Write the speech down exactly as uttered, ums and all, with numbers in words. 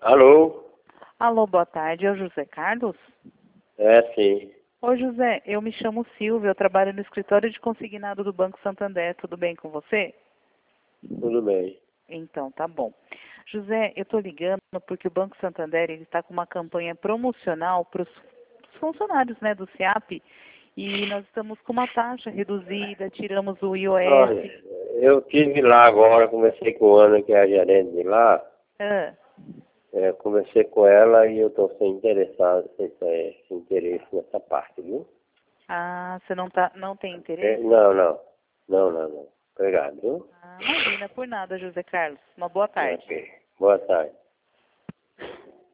Alô? Alô, boa tarde. É o José Carlos? É, sim. Oi, José. Eu me chamo Silvia. Eu trabalho no escritório de consignado do Banco Santander. Tudo bem com você? Tudo bem. Então, tá bom. José, eu estou ligando porque o Banco Santander está com uma campanha promocional para os funcionários, né, do SIAP, e nós estamos com uma taxa reduzida, tiramos o I O Olha, F. eu estive lá agora, conversei com a Ana, que é a gerente de lá. Ah, É, conversei com ela e eu estou sem interessado, sem, sem, sem interesse nessa parte, viu? ah, você não, tá, não tem É, interesse? não, não. Não, não, não. Obrigado, viu? Ah, imagina, por nada, José Carlos. Uma boa tarde. Ok. Boa tarde.